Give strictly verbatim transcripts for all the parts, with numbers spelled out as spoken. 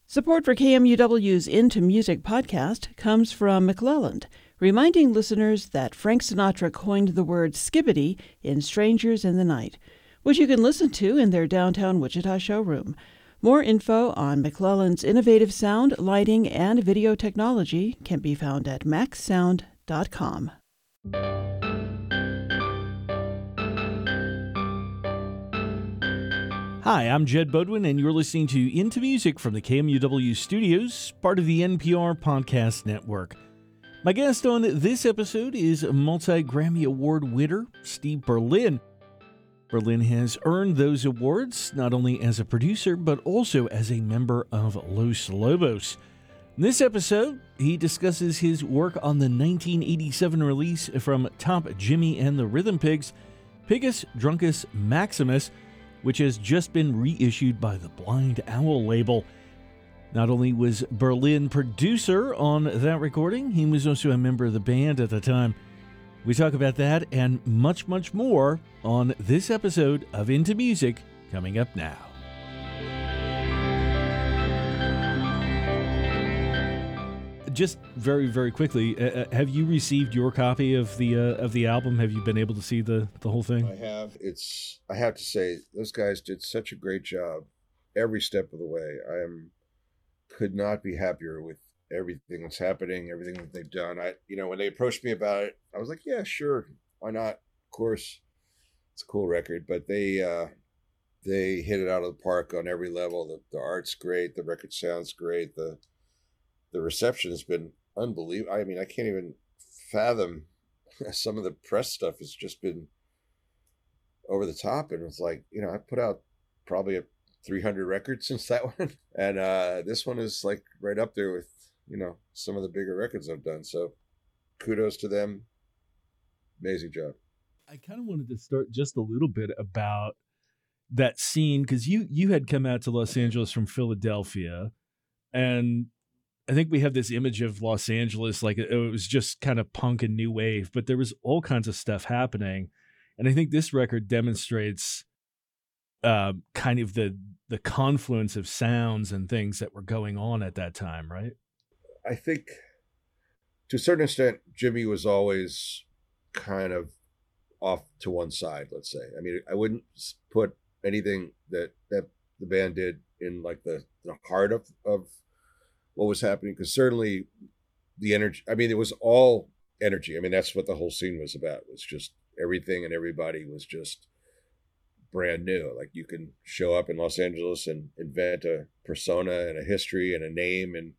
Support for K M U W's Into Music podcast comes from McClelland, reminding listeners that Frank Sinatra coined the word skibbity in Strangers in the Night, which you can listen to in their downtown Wichita showroom. More info on McClelland's innovative sound, lighting, and video technology can be found at max sound dot com. Hi, I'm Jed Bodwin, and you're listening to Into Music from the K M U W studios, part of the N P R Podcast Network. My guest on this episode is multi-Grammy Award winner Steve Berlin. Berlin has earned those awards not only as a producer, but also as a member of Los Lobos. In this episode, he discusses his work on the nineteen eighty-seven release from Top Jimmy and the Rhythm Pigs, Pigus Druncus Maximus, which has just been reissued by the Blind Owl label. Not only was Berlin producer on that recording, he was also a member of the band at the time. We talk about that and much, much more on this episode of Into Music, coming up now. Just very, very quickly, uh, have you received your copy of the uh, of the album? Have you been able to see the, the whole thing? I have. It's. I have to say, those guys did such a great job every step of the way. I am could not be happier with everything that's happening, everything that they've done. I, you know, when they approached me about it, I was like, yeah, sure, why not? Of course, it's a cool record, but they uh, they hit it out of the park on every level. The the art's great, the record sounds great, the The reception has been unbelievable. I mean, I can't even fathom some of the press stuff has just been over the top. And it's like, you know, I put out probably a three hundred records since that one. And uh, this one is like right up there with, you know, some of the bigger records I've done. So kudos to them. Amazing job. I kind of wanted to start just a little bit about that scene, because you, you had come out to Los Angeles from Philadelphia, and I think we have this image of Los Angeles like it was just kind of punk and new wave, but there was all kinds of stuff happening. And I think this record demonstrates uh, kind of the the confluence of sounds and things that were going on at that time, right? I think to a certain extent, Jimmy was always kind of off to one side, let's say. I mean, I wouldn't put anything that, that the band did in like the, the heart of, of what was happening, because certainly the energy, I mean, it was all energy. I mean, that's what the whole scene was about. It was just everything and everybody was just brand new. Like, you can show up in Los Angeles and invent a persona and a history and a name, and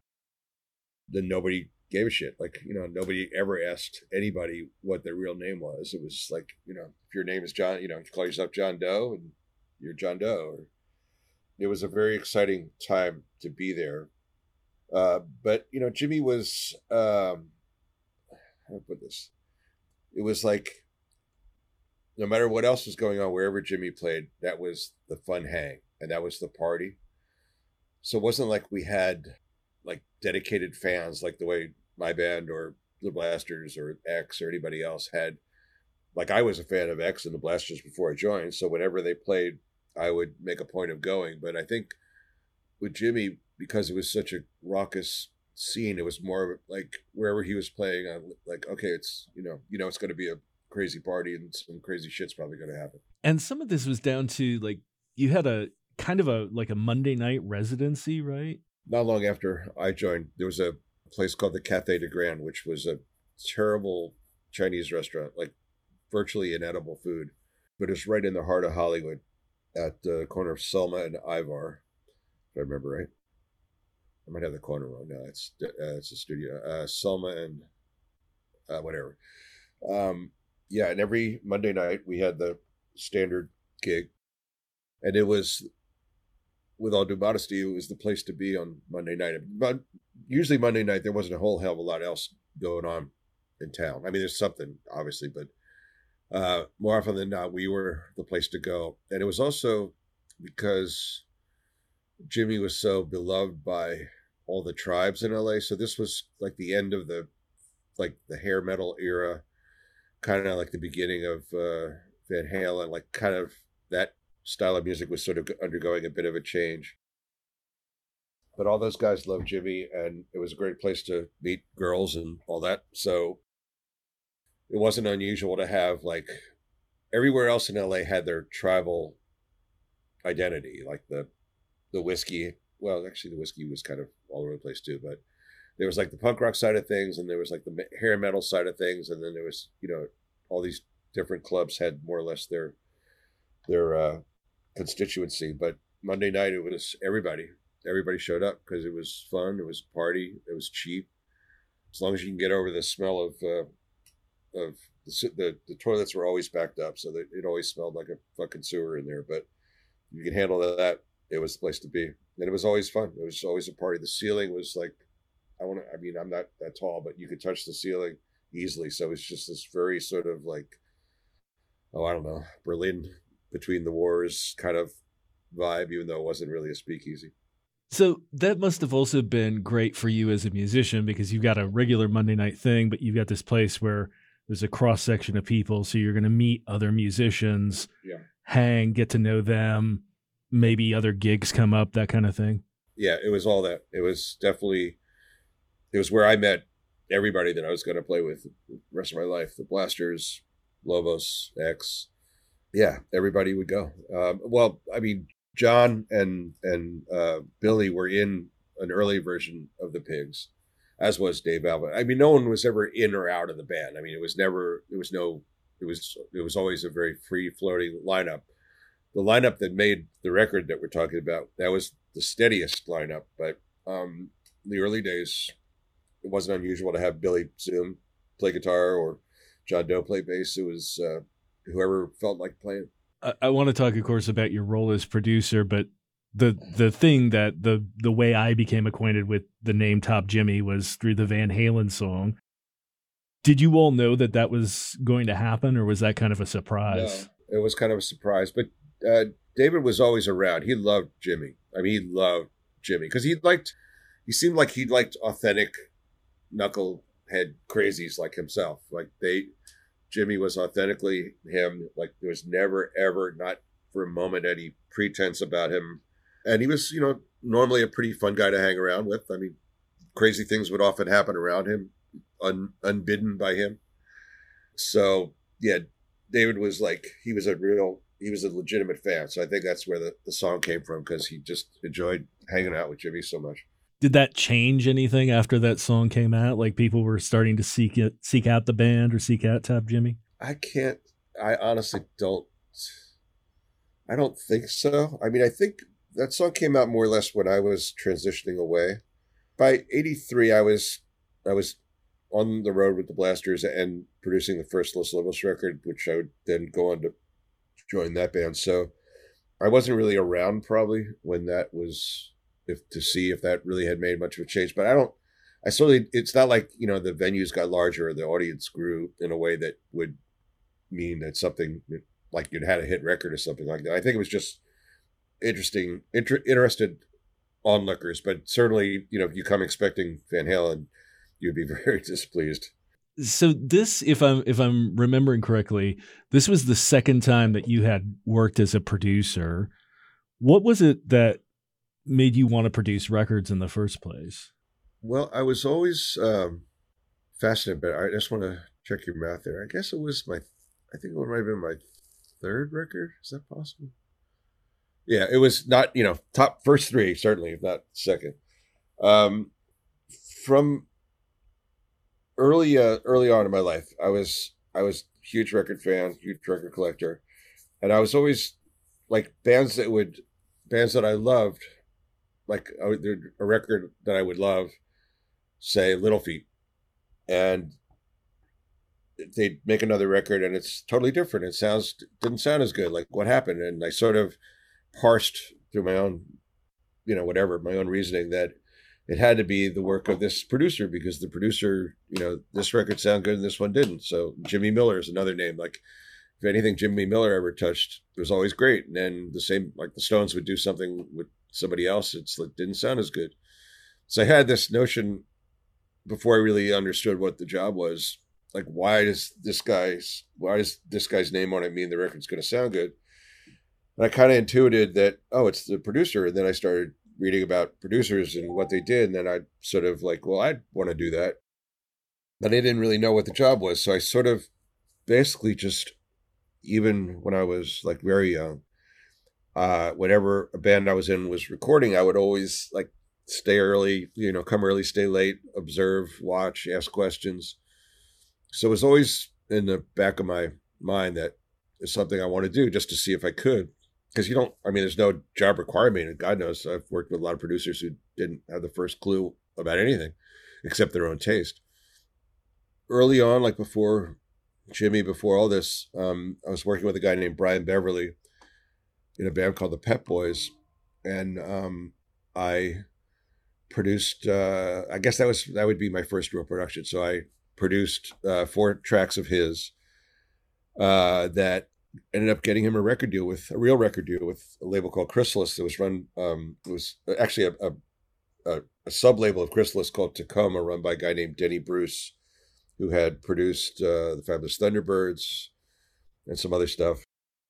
then nobody gave a shit. Like, you know, nobody ever asked anybody what their real name was. It was like, you know, if your name is John, you know, you call yourself John Doe and you're John Doe. Or, it was a very exciting time to be there. Uh, but, you know, Jimmy was, um, how do I put this? It was like, no matter what else was going on, wherever Jimmy played, that was the fun hang, and that was the party. So it wasn't like we had like dedicated fans like the way my band or the Blasters or X or anybody else had. Like, I was a fan of X and the Blasters before I joined, so whenever they played, I would make a point of going. But I think with Jimmy, because it was such a raucous scene, it was more like wherever he was playing, uh, like, okay, it's, you know, you know, it's going to be a crazy party and some crazy shit's probably going to happen. And some of this was down to, like, you had a kind of a, like a Monday night residency, right? Not long after I joined, there was a place called the Café de Grand, which was a terrible Chinese restaurant, like virtually inedible food, but it's right in the heart of Hollywood at the corner of Selma and Ivar, if I remember right. I might have the corner wrong. No, it's uh, it's a studio. Uh, Selma and uh, whatever. Um, yeah, and every Monday night we had the standard gig, and it was, with all due modesty, it was the place to be on Monday night. But usually Monday night there wasn't a whole hell of a lot else going on in town. I mean, there's something obviously, but uh, more often than not, we were the place to go, and it was also because Jimmy was so beloved by all the tribes in L A. So this was like the end of the, like the hair metal era, kind of like the beginning of uh, Van Halen, like kind of that style of music was sort of undergoing a bit of a change. but all those guys loved Jimmy, and it was a great place to meet girls and all that. So it wasn't unusual to have, like, everywhere else in L A had their tribal identity, like the the whiskey. Well, actually, the whiskey was kind of all over the place too, but there was like the punk rock side of things, and there was like the hair metal side of things, and then there was, you know, all these different clubs had more or less their their uh, constituency. But Monday night, it was everybody. Everybody showed up because it was fun. It was a party. It was cheap. As long as you can get over the smell of uh, of the, the the toilets were always backed up, so that it always smelled like a fucking sewer in there. But you can handle that. It was the place to be, and it was always fun. It was always a party. The ceiling was like, I want to. I mean, I'm not that tall, but you could touch the ceiling easily. So it's just this very sort of like, oh, I don't know, Berlin between the wars kind of vibe, even though it wasn't really a speakeasy. So that must have also been great for you as a musician, because you've got a regular Monday night thing, but you've got this place where there's a cross section of people. So you're going to meet other musicians, yeah, hang, get to know them, maybe other gigs come up, that kind of thing. Yeah, it was all that. It was definitely, it was where I met everybody that I was going to play with the rest of my life. The Blasters, Lobos, X. Yeah, everybody would go. Um, well, I mean, John and and uh, Billy were in an early version of the Pigs, as was Dave Alvin. I mean, no one was ever in or out of the band. I mean, it was never, it was no, it was, it was always a very free floating lineup. The lineup that made the record that we're talking about, that was the steadiest lineup. But um, in the early days, it wasn't unusual to have Billy Zoom play guitar or John Doe play bass. It was uh, whoever felt like playing. I, I want to talk, of course, about your role as producer, but the the thing that the the way I became acquainted with the name Top Jimmy was through the Van Halen song. Did you all know that that was going to happen, or was that kind of a surprise? No, it was kind of a surprise, but uh, David was always around. He loved Jimmy. I mean, he loved Jimmy because he liked, he seemed like he liked authentic knucklehead crazies like himself. Like they, Jimmy was authentically him. Like there was never, ever, not for a moment, any pretense about him. And he was, you know, normally a pretty fun guy to hang around with. I mean, crazy things would often happen around him, un, unbidden by him. So, yeah, David was like, he was a real, he was a legitimate fan. So I think that's where the, the song came from, because he just enjoyed hanging out with Jimmy so much. Did that change anything after that song came out? Like people were starting to seek it, seek out the band or seek out Top Jimmy? I can't, I honestly don't, I don't think so. I mean, I think that song came out more or less when I was transitioning away. By eighty-three, I was, I was on the road with the Blasters and producing the first Los Lobos record, which I would then go on to join that band. So I wasn't really around probably when that was, if to see if that really had made much of a change. But I don't, I certainly, it's not like, you know, the venues got larger or the audience grew in a way that would mean that something, like you'd had a hit record or something like that. I think it was just interesting, inter, interested onlookers, but certainly, you know, if you come expecting Van Halen, you'd be very displeased. So this, if I'm if I'm remembering correctly, this was the second time that you had worked as a producer. What was it that made you want to produce records in the first place? Well, I was always um, fascinated, but I just want to check your math there. I guess it was my, I think it might have been my third record. Is that possible? Yeah, it was not, you know, top first three, certainly, if not second. Um, from early, uh, early on in my life, I was, I was a huge record fan, huge record collector. And I was always like bands that would, bands that I loved, like a, a record that I would love, say Little Feat. And they'd make another record and it's totally different. It sounds, didn't sound as good. Like what happened? And I sort of parsed through my own, you know, whatever, my own reasoning that it had to be the work of this producer, because the producer, you know, this record sounded good and this one didn't. So Jimmy Miller is another name. Like if anything Jimmy Miller ever touched, it was always great. And then the same, like the Stones would do something with somebody else, it's like didn't sound as good. So I had this notion before I really understood what the job was, like why does this guy's why does this guy's name on it mean the record's going to sound good? And I kind of intuited that, oh, it's the producer. And then I started reading about producers and what they did. And then I sort of like, well, I'd want to do that. But I didn't really know what the job was. So I sort of basically just, even when I was like very young, uh, whenever a band I was in was recording, I would always like stay early, you know, come early, stay late, observe, watch, ask questions. So it was always in the back of my mind that it's something I want to do just to see if I could. Because you don't, I mean, there's no job requirement. And God knows I've worked with a lot of producers who didn't have the first clue about anything except their own taste. Early on, like before Jimmy, before all this, um, I was working with a guy named Brian Beverly in a band called the Pep Boys. And um, I produced, uh, I guess that was, that would be my first real production. So I produced uh, four tracks of his uh, that ended up getting him a record deal with a real record deal with a label called Chrysalis that was run. Um, it was actually a, a, a, a sub label of Chrysalis called Tacoma, run by a guy named Denny Bruce, who had produced uh, the Fabulous Thunderbirds and some other stuff.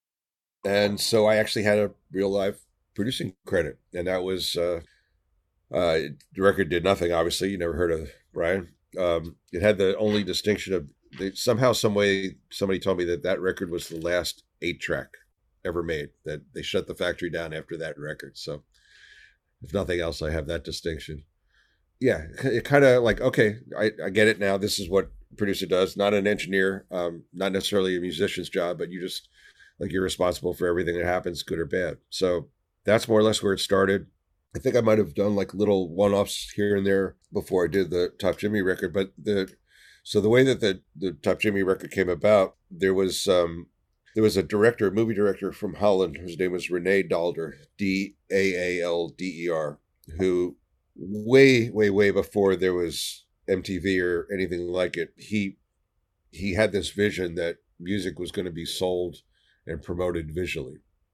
And so I actually had a real live producing credit, and that was uh, uh, the record did nothing. Obviously, you never heard of Brian. Um, it had the only distinction of they, somehow, some way, somebody told me that that record was the last eight track ever made. That they shut the factory down after that record. So, if nothing else, I have that distinction. Yeah, it kind of like okay, I, I get it now. This is what a producer does. Not an engineer, um, not necessarily a musician's job, but you just like you're responsible for everything that happens, good or bad. So that's more or less where it started. I think I might have done like little one-offs here and there before I did the Top Jimmy record. But the so the way that the, the Top Jimmy record came about, there was um, there was a director, a movie director from Holland, whose name was René Daalder, D A A L D E R, who way, way, way before there was M T V or anything like it, he he had this vision that music was going to be sold and promoted visually.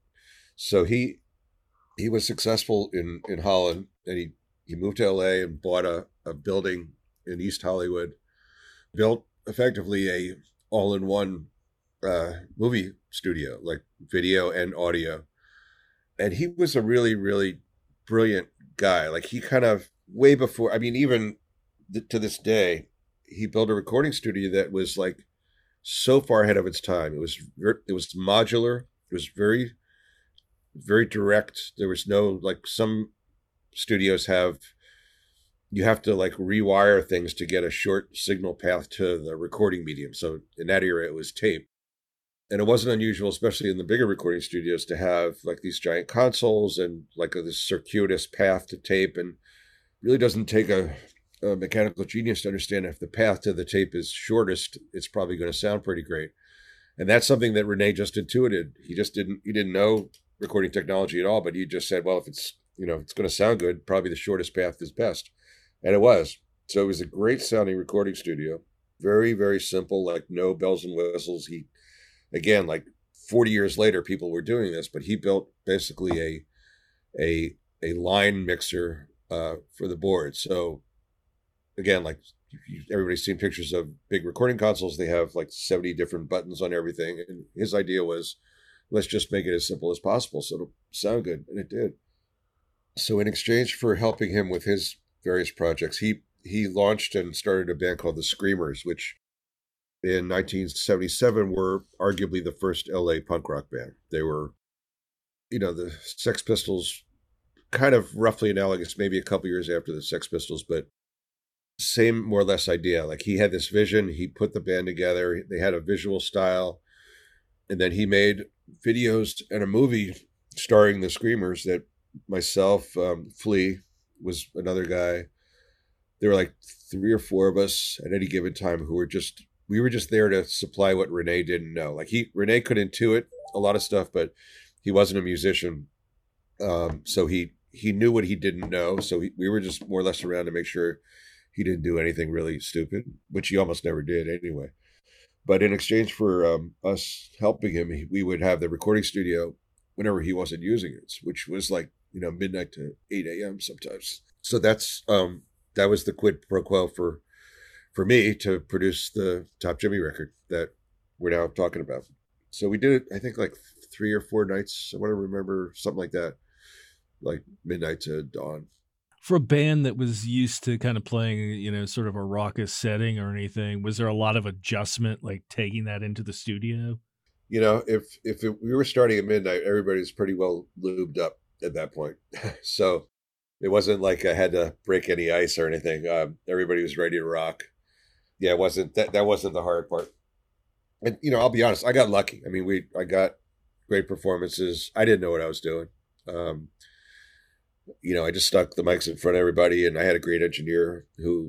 So he he was successful in, in Holland, and he, he moved to L A and bought a, a building in East Hollywood, built effectively a all-in-one uh, movie studio, like video and audio. And he was a really, really brilliant guy. Like he kind of, way before, I mean, even th- to this day, he built a recording studio that was like so far ahead of its time. It was, it was modular. It was very, very direct. There was no, like some studios have, you have to like rewire things to get a short signal path to the recording medium. So in that era, it was tape. And it wasn't unusual, especially in the bigger recording studios, to have like these giant consoles and like a, this circuitous path to tape. And really doesn't take a, a mechanical genius to understand if the path to the tape is shortest, it's probably going to sound pretty great. And that's something that René just intuited. He just didn't, he didn't know recording technology at all, but he just said, well, if it's, you know, it's going to sound good, probably the shortest path is best. And it was. So it was a great sounding recording studio. Very, very simple, like no bells and whistles. He, again, like forty years later, people were doing this, but he built basically a, a, a line mixer uh, for the board. So again, like everybody's seen pictures of big recording consoles. They have like seventy different buttons on everything. And his idea was, let's just make it as simple as possible so it'll sound good. And it did. So in exchange for helping him with his various projects, he he launched and started a band called the Screamers, which in nineteen seventy-seven were arguably the first L A punk rock band. They were, you know, the Sex Pistols, kind of roughly analogous, maybe a couple years after the Sex Pistols, but same more or less idea. Like he had this vision, he put the band together, they had a visual style, and then he made videos and a movie starring the Screamers that myself, um, Flea was another guy. There were like three or four of us at any given time who were just, we were just there to supply what René didn't know. Like he, René could intuit a lot of stuff, but he wasn't a musician. Um, so he, he knew what he didn't know. So he, we were just more or less around to make sure he didn't do anything really stupid, which he almost never did anyway. But in exchange for um, us helping him, we would have the recording studio whenever he wasn't using it, which was like, you know, midnight to eight a.m. sometimes. So that's, um, that was the quid pro quo for, for me to produce the Top Jimmy record that we're now talking about. So we did it, I think like three or four nights. I want to remember something like that. like midnight to dawn. For a band that was used to kind of playing, you know, sort of a raucous setting or anything, was there a lot of adjustment, like taking that into the studio? You know, if if it, we were starting at midnight, everybody's pretty well lubed up at that point. So it wasn't like I had to break any ice or anything. Um, everybody was ready to rock. Yeah, it wasn't that that wasn't the hard part. And you know, I'll be honest, I got lucky. I mean, we I got great performances. I didn't know what I was doing. Um, you know, I just stuck the mics in front of everybody, and I had a great engineer who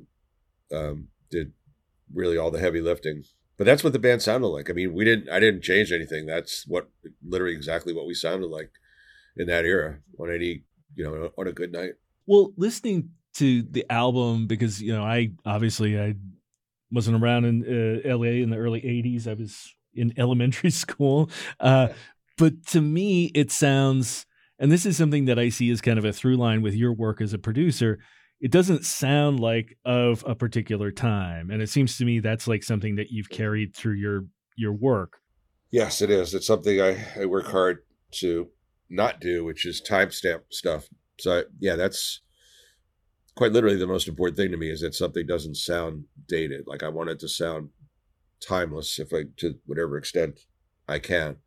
um, did really all the heavy lifting. But that's what the band sounded like. I mean, we didn't. I didn't change anything. That's what literally exactly what we sounded like in that era on any, you know, on a good night. Well, listening to the album, because you know, I obviously I wasn't around in uh, L A in the early eighties. I was in elementary school, uh, but to me, it sounds. And this is something that I see as kind of a through line with your work as a producer. It doesn't sound like of a particular time. And it seems to me that's like something that you've carried through your, your work. Yes, it is. It's something I, I work hard to not do, which is timestamp stuff. So yeah, that's quite literally the most important thing to me, is that something doesn't sound dated. Like I want it to sound timeless, if I, to whatever extent I can.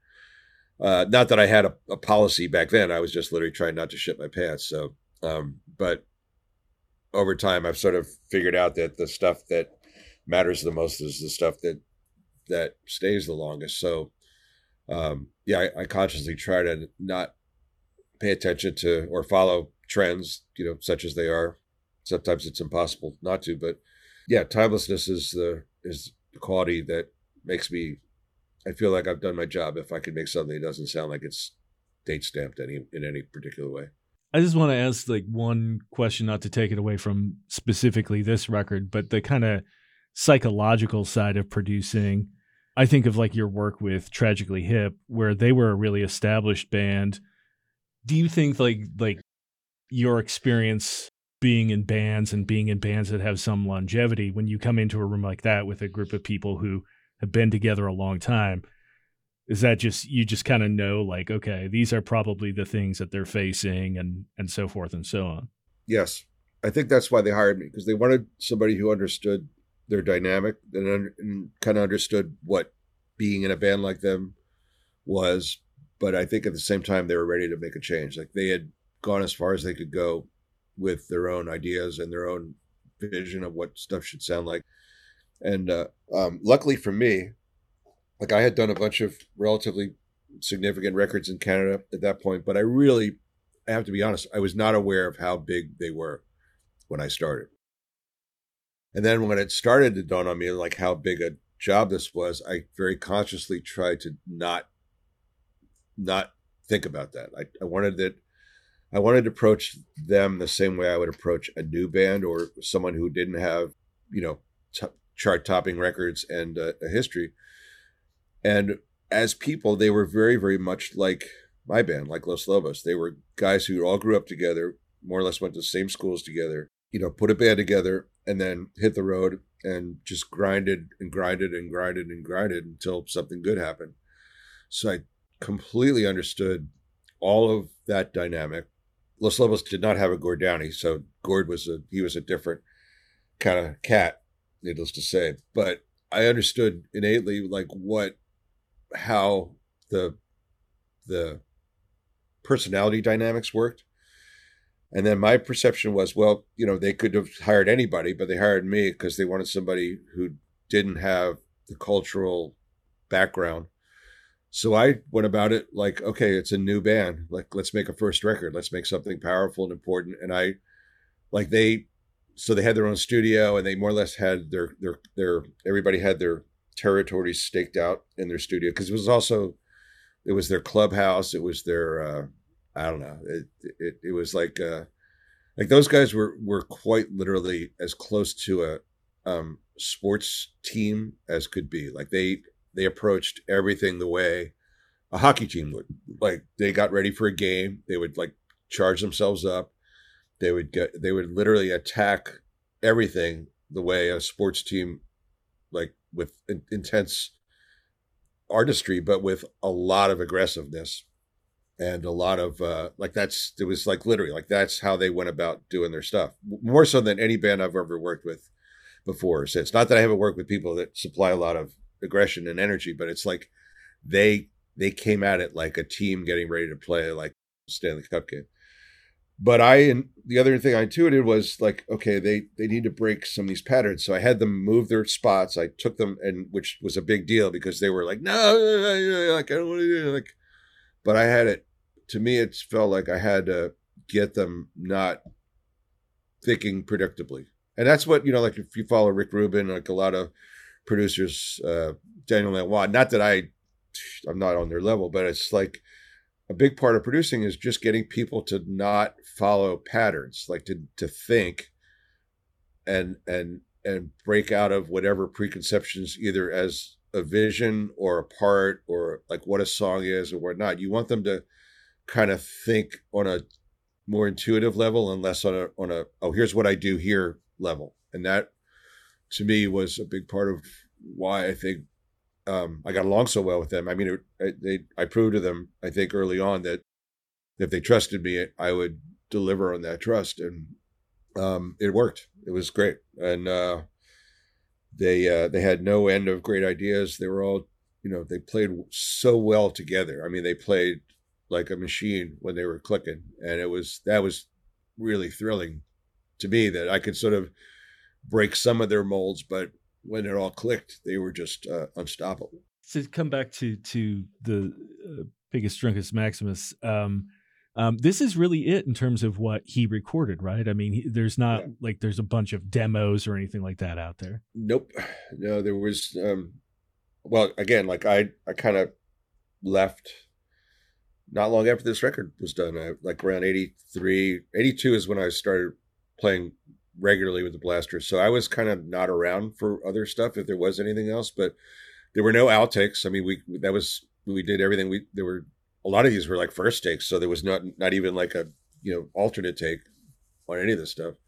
Uh, not that I had a, a policy back then. I was just literally trying not to shit my pants. So, um, but over time, I've sort of figured out that the stuff that matters the most is the stuff that that stays the longest. So, um, yeah, I, I consciously try to not pay attention to or follow trends, you know, such as they are. Sometimes it's impossible not to, but yeah, timelessness is the is the quality that makes me. I feel like I've done my job if I can make something that doesn't sound like it's date stamped any in any particular way. I just want to ask like one question, not to take it away from specifically this record, but the kind of psychological side of producing. I think of like your work with Tragically Hip, where they were a really established band. Do you think like like your experience being in bands and being in bands that have some longevity, when you come into a room like that with a group of people who have been together a long time, is that just, you just kind of know like, okay, these are probably the things that they're facing and, and so forth and so on? Yes. I think that's why they hired me, because they wanted somebody who understood their dynamic and, and kind of understood what being in a band like them was. But I think at the same time, they were ready to make a change. Like they had gone as far as they could go with their own ideas and their own vision of what stuff should sound like. And uh, um, luckily for me, like I had done a bunch of relatively significant records in Canada at that point, but I really, I have to be honest, I was not aware of how big they were when I started. And then when it started to dawn on me like how big a job this was, I very consciously tried to not, not think about that. I, I wanted that, I wanted to approach them the same way I would approach a new band or someone who didn't have, you know, t- chart-topping records and uh, a history. And as people, they were very, very much like my band, like Los Lobos. They were guys who all grew up together, more or less went to the same schools together, you know, put a band together and then hit the road and just grinded and grinded and grinded and grinded until something good happened. So I completely understood all of that dynamic. Los Lobos did not have a Gord Downie, so Gord was a, he was a different kind of cat, needless to say. But I understood innately like what, how the, the personality dynamics worked. And then my perception was, well, you know, they could have hired anybody, but they hired me because they wanted somebody who didn't have the cultural background. So I went about it like, okay, it's a new band. Like, let's make a first record. Let's make something powerful and important. And I, like they, so they had their own studio and they more or less had their, their, their, everybody had their territories staked out in their studio. Cause it was also, it was their clubhouse. It was their, uh, I don't know. It, it, it was like, uh, like those guys were, were quite literally as close to a, um, sports team as could be. Like they, they approached everything the way a hockey team would. Like they got ready for a game. They would like charge themselves up. They would get, they would literally attack everything the way a sports team, like with in, intense artistry, but with a lot of aggressiveness. and a lot of uh, like that's it was like literally like that's how they went about doing their stuff, more so than any band I've ever worked with before. So it's not that I haven't worked with people that supply a lot of aggression and energy, but it's like they they came at it like a team getting ready to play like Stanley Cup game. But I, and the other thing I intuited was like, okay, they, they need to break some of these patterns. So I had them move their spots. I took them, and which was a big deal because they were like, no, like, I don't want to do it. Like, but I had it, to me, it felt like I had to get them not thinking predictably. And that's what, you know, like if you follow Rick Rubin, like a lot of producers, uh, Daniel Lanois, not that I, I'm not on their level, but it's like, a big part of producing is just getting people to not follow patterns, like to to think and and and break out of whatever preconceptions, either as a vision or a part or like what a song is or whatnot. You want them to kind of think on a more intuitive level and less on a on a oh, here's what I do here level. And that to me was a big part of why I think Um, I got along so well with them. I mean, it, they, I proved to them, I think early on, that if they trusted me, I would deliver on that trust. And um, it worked. It was great. And uh, they uh, they had no end of great ideas. They were all, you know, they played so well together. I mean, they played like a machine when they were clicking. And it was, that was really thrilling to me that I could sort of break some of their molds, but when it all clicked, they were just uh, unstoppable. To come back to to the uh, Biggest Drunkest Maximus, um, um, this is really it in terms of what he recorded, right? I mean, he, there's not yeah. like there's a bunch of demos or anything like that out there. Nope, no, there was. Um, well, again, like I, I kind of left not long after this record was done. I, like around eighty-three, eighty-two is when I started playing regularly with the Blasters. So I was kind of not around for other stuff if there was anything else, but there were no outtakes. I mean, we, that was, we did everything. We, there were, a lot of these were like first takes. So there was not, not even like a, you know, alternate take on any of this stuff.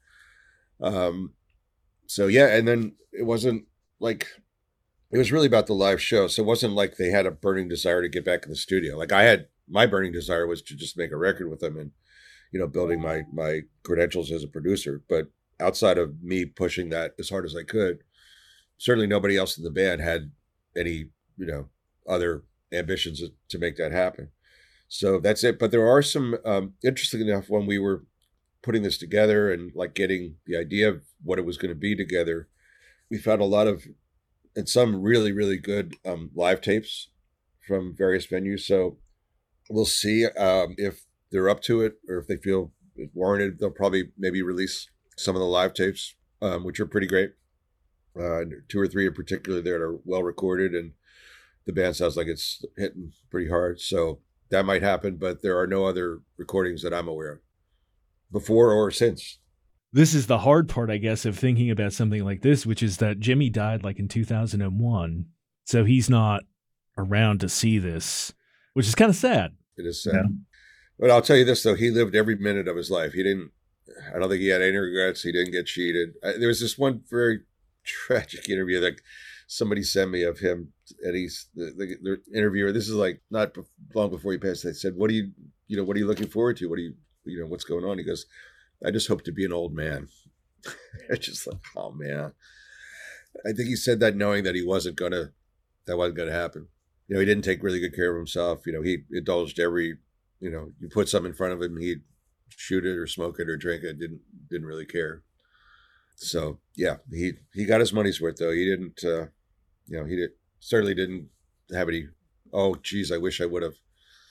Um, so yeah. And then it wasn't like, it was really about the live show. So it wasn't like they had a burning desire to get back in the studio. Like I had, my burning desire was to just make a record with them and, you know, building my, my credentials as a producer. But outside of me pushing that as hard as I could, certainly nobody else in the band had any, you know, other ambitions to make that happen. So that's it. But there are some, um, interesting enough, when we were putting this together and like getting the idea of what it was going to be together, we found a lot of, and some really, really good um, live tapes from various venues. So we'll see um, if they're up to it or if they feel it warranted. They'll probably maybe release some of the live tapes, um, which are pretty great. Uh, two or three in particular that are well recorded, and the band sounds like it's hitting pretty hard. So that might happen, but there are no other recordings that I'm aware of before or since. This is the hard part, I guess, of thinking about something like this, which is that Jimmy died like in two thousand one. So he's not around to see this, which is kind of sad. It is sad. Yeah. But I'll tell you this, though. He lived every minute of his life. He didn't, I don't think he had any regrets. He didn't get cheated. I, there was this one very tragic interview that somebody sent me of him, and he's the, the, the interviewer. This is like not long before he passed. They said, "What are you, you know, what are you looking forward to? What are you, you know, what's going on?" He goes, "I just hope to be an old man." It's just like, oh man. I think he said that knowing that he wasn't gonna, that wasn't gonna happen. You know, he didn't take really good care of himself. You know, he indulged every, you know, you put something in front of him, he'd shoot it or smoke it or drink it. Didn't didn't really care. So yeah, he he got his money's worth though. He didn't, uh, you know, he did certainly didn't have any. Oh, geez, I wish I would have.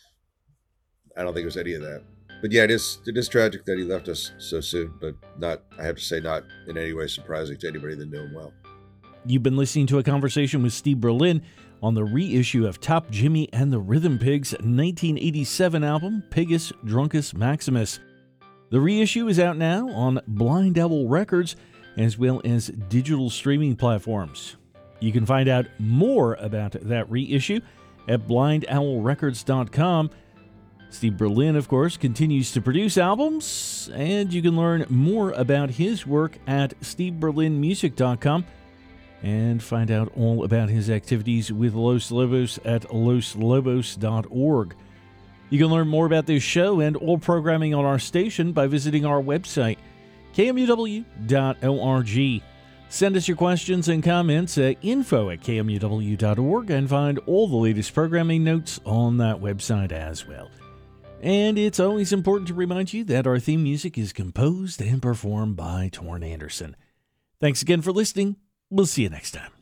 I don't think it was any of that. But yeah, it is it is tragic that he left us so soon. But not, I have to say, not in any way surprising to anybody that knew him well. You've been listening to a conversation with Steve Berlin on the reissue of Top Jimmy and the Rhythm Pigs' nineteen eighty-seven album, Biggest Drunkest Maximus. The reissue is out now on Blind Owl Records, as well as digital streaming platforms. You can find out more about that reissue at blind owl records dot com. Steve Berlin, of course, continues to produce albums, and you can learn more about his work at steve berlin music dot com and find out all about his activities with Los Lobos at los lobos dot org. You can learn more about this show and all programming on our station by visiting our website, K M U W dot org. Send us your questions and comments at info at K M U W dot org and find all the latest programming notes on that website as well. And it's always important to remind you that our theme music is composed and performed by Torn Anderson. Thanks again for listening. We'll see you next time.